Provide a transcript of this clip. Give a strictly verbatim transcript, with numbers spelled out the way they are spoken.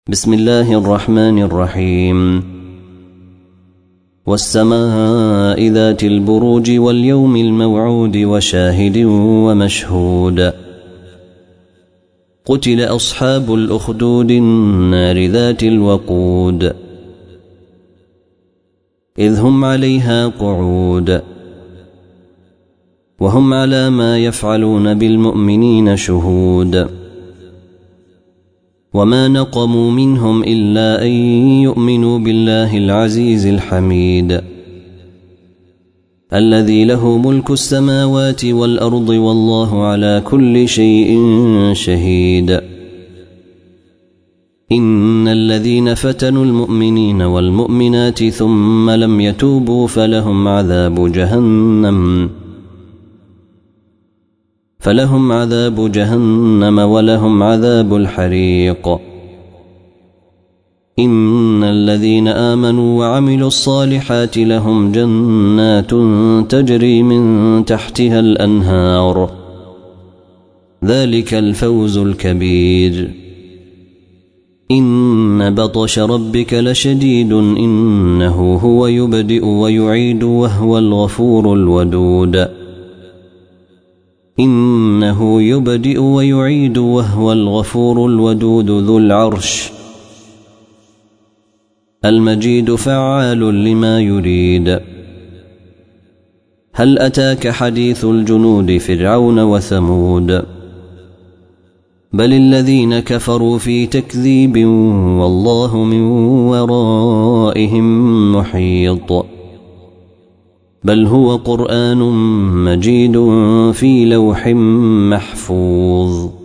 بسم الله الرحمن الرحيم. والسماء ذات البروج واليوم الموعود وشاهد ومشهود. قتل أصحاب الأخدود النار ذات الوقود إذ هم عليها قعود وهم على ما يفعلون بالمؤمنين شهود. وما نقموا منهم إلا أن يؤمنوا بالله العزيز الحميد الذي له ملك السماوات والأرض والله على كل شيء شهيد. إن الذين فتنوا المؤمنين والمؤمنات ثم لم يتوبوا فلهم عذاب جهنم فلهم عذاب جهنم ولهم عذاب الحريق. إن الذين آمنوا وعملوا الصالحات لهم جنات تجري من تحتها الأنهار ذلك الفوز الكبير. إن بطش ربك لشديد إنه هو يبدئ ويعيد وهو الغفور الودود. إنه يبدئ ويعيد وهو الغفور الودود ذو العرش المجيد فعال لما يريد. هل أتاك حديث الجنود فرعون وثمود بل الذين كفروا في تكذيب والله من ورائهم محيط. بل هو قرآن مجيد في لوح محفوظ.